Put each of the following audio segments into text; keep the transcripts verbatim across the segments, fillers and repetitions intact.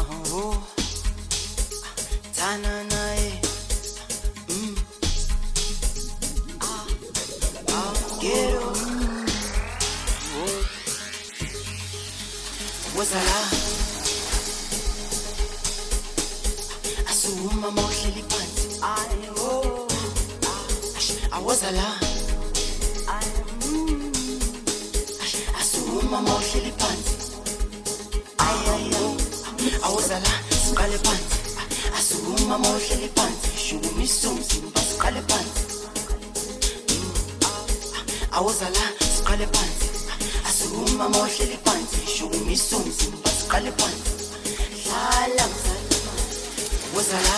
oh, tana nae, mm, ah, ah, quiero, oh, wazala, asuma mawhleli phansi, ay, oh, ah, wazala, ay, mm, asuma mawhleli phansi. Awuzala siqale phansi asukuma mawuhleli phansi shukumisa umzimba siqale phansi awuzala siqale phansi asukuma mawuhleli phansi shukumisa umzimba siqale phansi hlala mzala awuzala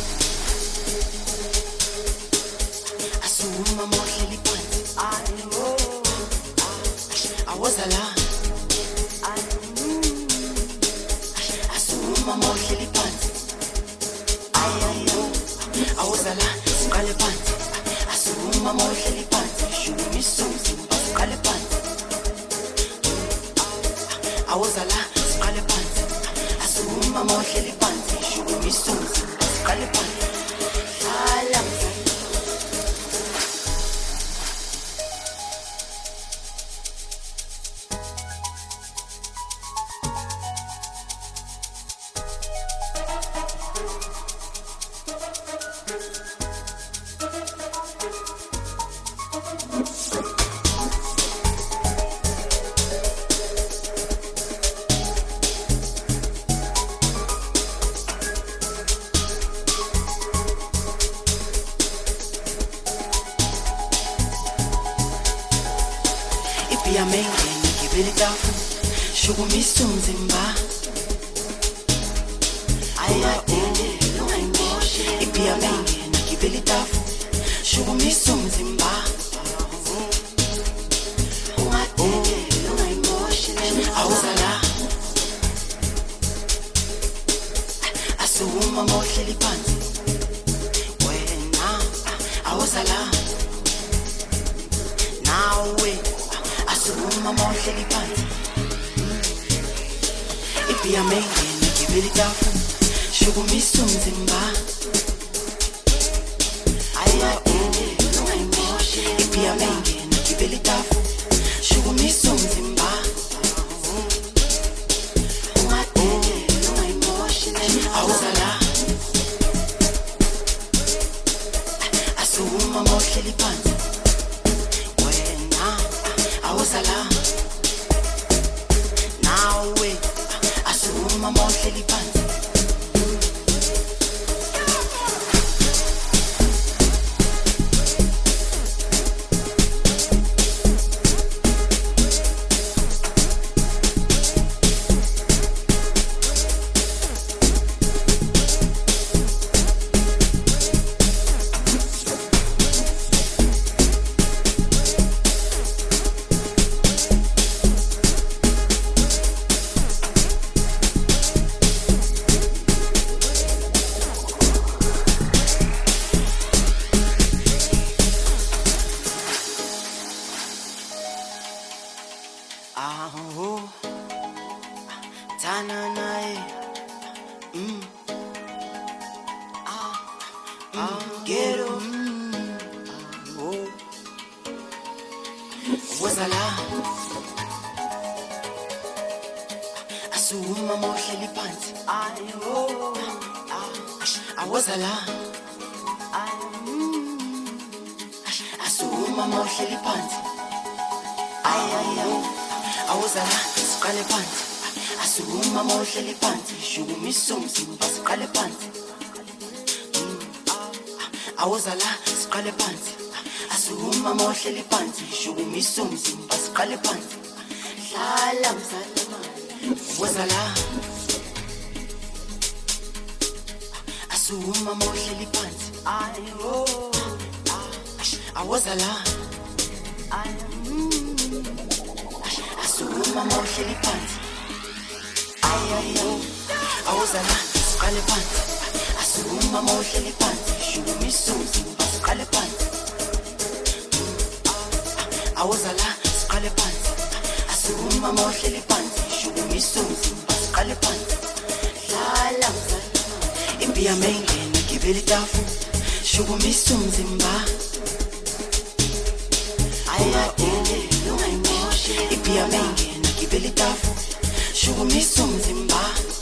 asukuma mawuhleli phansi ayo awuzala mama uhleli phansi ayayo awuzala siqale phansi asukuma mama uhleli phansi shukumisa umzimba siqale phansi awuzala siqale phansi asukuma mama uhleli phansi shukumisa umzimba siqale phansi hlala Iyamengena ngibele tafu shukumisa umzimba ayadele ungayimoshe iyamengena ngibele tafu shukumisa umzimba ungadele ungayimoshe awuzala asukuma mawuhleli phansi wena awuzala nawe asukuma mawuhleli phansi iyamengena ngibele tafu shukumisa umzimba ayadele ungayimoshe iyamengena ngibele tafu shukumisa umzimba ungadele ungayimoshe awuzala asukuma mawuhleli phansi wena awuzala nawe asukuma mawuhleli phansi oh, tana nae, mm, ah, ah, quiero, mm, oh, wazala, asukuma mawuhleli phansi, ayo, ah, wazala, asukuma mawuhleli phansi, ayayo. Awuzala siqale phansi asukuma mawuhleli phansi shukumisa umzimba siqale phansi awuzala siqale phansi asukuma mawuhleli phansi shukumisa umzimba siqale phansi hlala mzala awuzala asukuma mawuhleli phansi ayo awuzala asukuma mawuhleli phansi ayayo awuzala siqale phansi asukuma mawuhleli phansi shukumisa umzimba siqale phansi awuzala siqale phansi asukuma mawuhleli phansi shukumisa umzimba siqale phansi awuzala impi yamengena gibela itafu shukumisa umzimba ayadele ungayimoshi impi yamengena gibela itafu shukumisa umzimba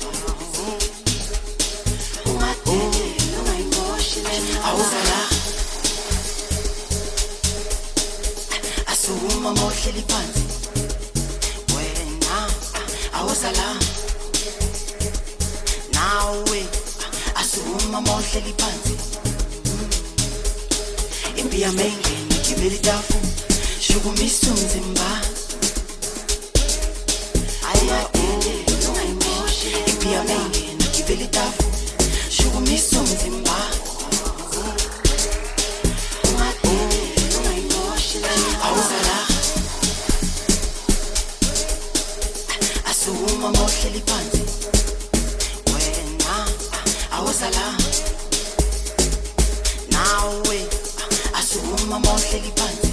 ungadele ungayimoshi awuzala asuma mohleli phansi wena awuzala nawe asuma mohleli phansi impi yamengena gibela itafu shukumisa umzimba ayadele ungayimoshi impi yamengena gibela itafu shukumisa umzimba ungadele ungayimoshi awuzala asuma mohleli phansi wena awuzala nawe asuma mohleli phansi